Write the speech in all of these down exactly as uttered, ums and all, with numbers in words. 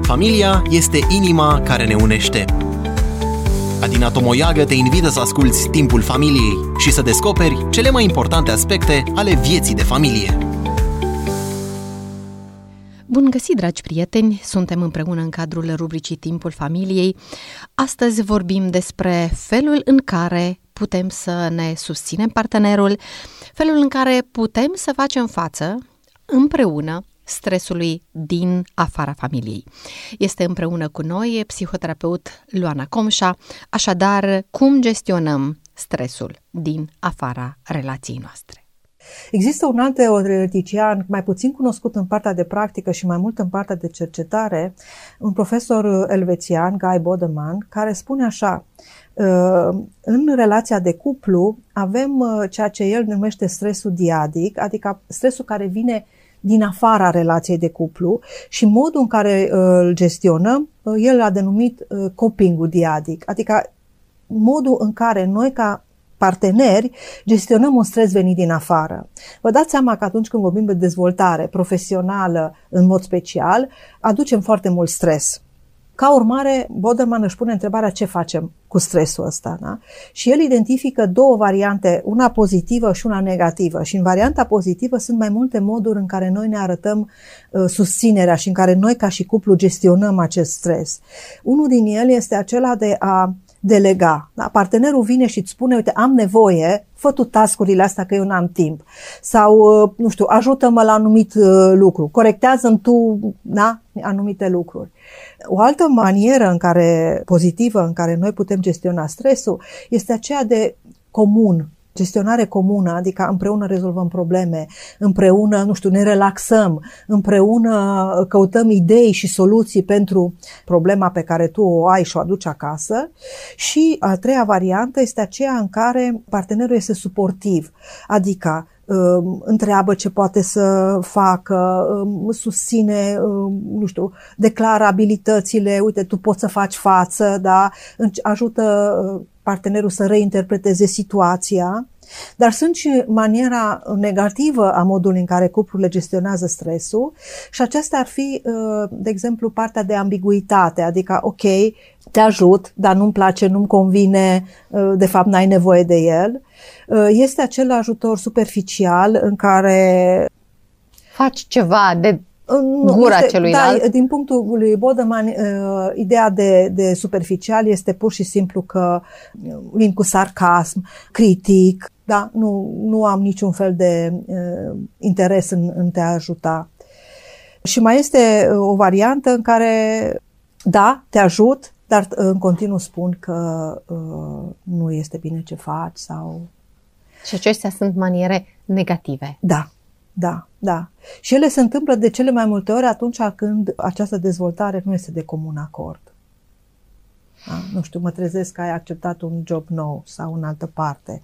Familia este inima care ne unește. Adina Tomoiagă te invită să asculți Timpul Familiei și să descoperi cele mai importante aspecte ale vieții de familie. Bun găsit, dragi prieteni! Suntem împreună în cadrul rubricii Timpul Familiei. Astăzi vorbim despre felul în care putem să ne susținem partenerul, felul în care putem să facem față împreună stresului din afara familiei. Este împreună cu noi psihoterapeut Luana Comșa, așadar cum gestionăm stresul din afara relației noastre. Există un alt teoretician, mai puțin cunoscut în partea de practică și mai mult în partea de cercetare, un profesor elvețian, Guy Bodeman, care spune așa: în relația de cuplu avem ceea ce el numește stresul diadic, adică stresul care vine din afara relației de cuplu, și modul în care îl gestionăm, el l-a denumit coping-ul diadic, adică modul în care noi ca parteneri gestionăm un stres venit din afară. Vă dați seama că atunci când vorbim de dezvoltare profesională în mod special, aducem foarte mult stres. Ca urmare, Boderman își pune întrebarea ce facem cu stresul ăsta. Da? Și el identifică două variante, una pozitivă și una negativă. Și în varianta pozitivă sunt mai multe moduri în care noi ne arătăm uh, susținerea și în care noi ca și cuplu gestionăm acest stres. Unul din ele este acela de a delega. Da? Partenerul vine și îți spune: uite, am nevoie, fă tu task-urile astea că eu n-am timp. Sau, nu știu, ajută-mă la anumit lucru, corectează-mi tu, da, anumite lucruri. O altă manieră în care, pozitivă în care noi putem gestiona stresul este aceea de comun, gestionare comună, adică împreună rezolvăm probleme, împreună, nu știu, ne relaxăm, împreună căutăm idei și soluții pentru problema pe care tu o ai și o aduci acasă. Și a treia variantă este aceea în care partenerul este suportiv, adică întreabă ce poate să facă, susține, nu știu, declară abilitățile, uite, tu poți să faci față, da? Ajută partenerul să reinterpreteze situația. Dar sunt și maniera negativă a modului în care cuplurile gestionează stresul și aceasta ar fi, de exemplu, partea de ambiguitate, adică, ok, te ajut, dar nu-mi place, nu-mi convine, de fapt n-ai nevoie de el. Este acel ajutor superficial în care faci ceva de gura este, celuilalt. Da, din punctul lui Bodeman, uh, ideea de, de superficial este pur și simplu că vin cu sarcasm, critic, da? nu, nu am niciun fel de uh, interes în, în te ajuta. Și mai este o variantă în care, da, te ajut, dar în continuu spun că uh, nu este bine ce faci sau... Și acestea sunt maniere negative. Da. Da, da. Și ele se întâmplă de cele mai multe ori atunci când această dezvoltare nu este de comun acord. Da? Nu știu, mă trezesc că ai acceptat un job nou sau în altă parte,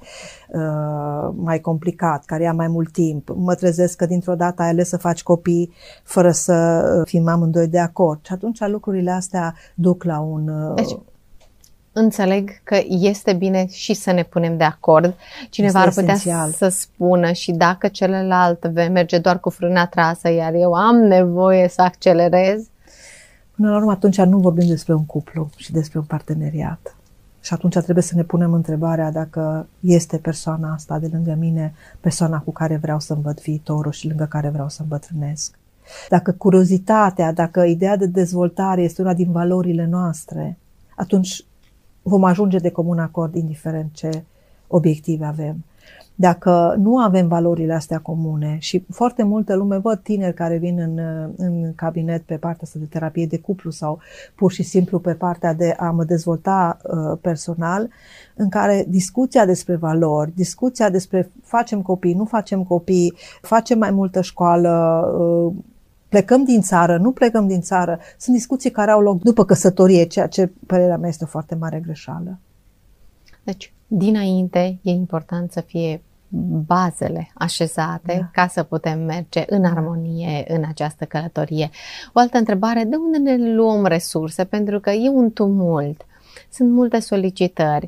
uh, mai complicat, care ia mai mult timp. Mă trezesc că dintr-o dată ai ales să faci copii fără să fim amândoi de acord. Și atunci lucrurile astea duc la un... Uh, deci, înțeleg că este bine și să ne punem de acord. Cineva ar putea esențial. Să spună și dacă celălalt merge doar cu frâna trasă, iar eu am nevoie să accelerez. Până la urmă, atunci nu vorbim despre un cuplu și despre un parteneriat. Și atunci trebuie să ne punem întrebarea dacă este persoana asta de lângă mine, persoana cu care vreau să-mi văd viitorul și lângă care vreau să îmbătrânesc. Dacă curiozitatea, dacă ideea de dezvoltare este una din valorile noastre, atunci vom ajunge de comun acord indiferent ce obiective avem. Dacă nu avem valorile astea comune și foarte multă lume, văd tineri care vin în, în cabinet pe partea asta de terapie de cuplu sau pur și simplu pe partea de a mă dezvolta uh, personal, în care discuția despre valori, discuția despre facem copii, nu facem copii, facem mai multă școală, uh, plecăm din țară, nu plecăm din țară, sunt discuții care au loc după căsătorie, ceea ce, părerea mea, este o foarte mare greșeală. Deci, dinainte, e important să fie bazele așezate, da, ca să putem merge în armonie în această călătorie. O altă întrebare: de unde ne luăm resurse? Pentru că e un tumult, sunt multe solicitări.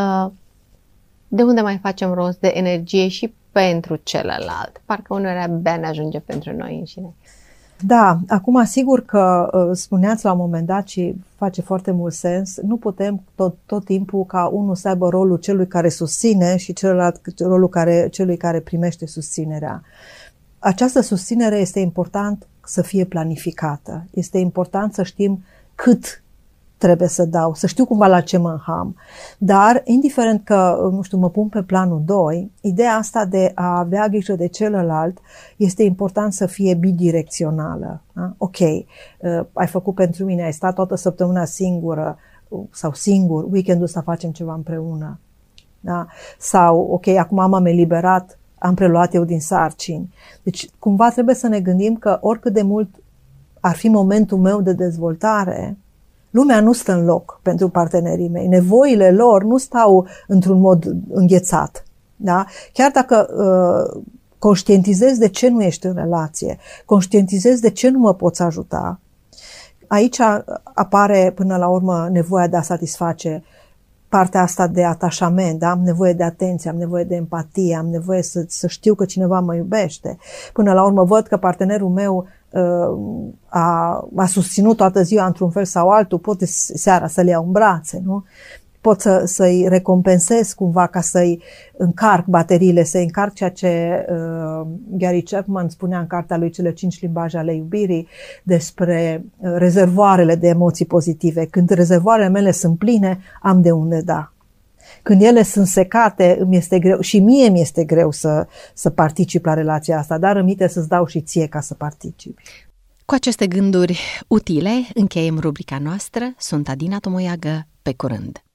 De unde mai facem rost de energie și pentru celălalt? Parcă uneori abia ne ajunge pentru noi înșine. Da, acum sigur că spuneați la un moment dat și face foarte mult sens, nu putem tot, tot timpul ca unul să aibă rolul celui care susține și celălalt rolul care, celui care primește susținerea. Această susținere este important să fie planificată. Este important să știm cât trebuie să dau, să știu cumva la ce mă înham. Dar, indiferent că, nu știu, mă pun pe planul doi, ideea asta de a avea grijă de celălalt este important să fie bidirecțională. Da? Ok, uh, ai făcut pentru mine, ai stat toată săptămâna singură sau singur, weekendul ăsta facem ceva împreună. Da? Sau, ok, acum m-am eliberat, am preluat eu din sarcini. Deci, cumva trebuie să ne gândim că oricât de mult ar fi momentul meu de dezvoltare, lumea nu stă în loc pentru partenerii mei. Nevoile lor nu stau într-un mod înghețat. Da? Chiar dacă uh, conștientizezi de ce nu ești în relație, conștientizezi de ce nu mă poți ajuta, aici apare până la urmă nevoia de a satisface partea asta de atașament, da? Am nevoie de atenție, am nevoie de empatie, am nevoie să, să știu că cineva mă iubește. Până la urmă văd că partenerul meu uh, a, a susținut toată ziua într-un fel sau altul, pot seara să-l iau în brațe, nu? Pot să, să-i recompensez cumva ca să-i încarc bateriile, să-i încarc ceea ce uh, Gary Chapman spunea în cartea lui Cele cinci limbaje ale iubirii despre uh, rezervoarele de emoții pozitive. Când rezervoarele mele sunt pline, am de unde da. Când ele sunt secate, îmi este greu, și mie mi este greu să, să particip la relația asta, dar îmite să-ți dau și ție ca să participi. Cu aceste gânduri utile încheiem rubrica noastră. Sunt Adina Tomoiagă, pe curând!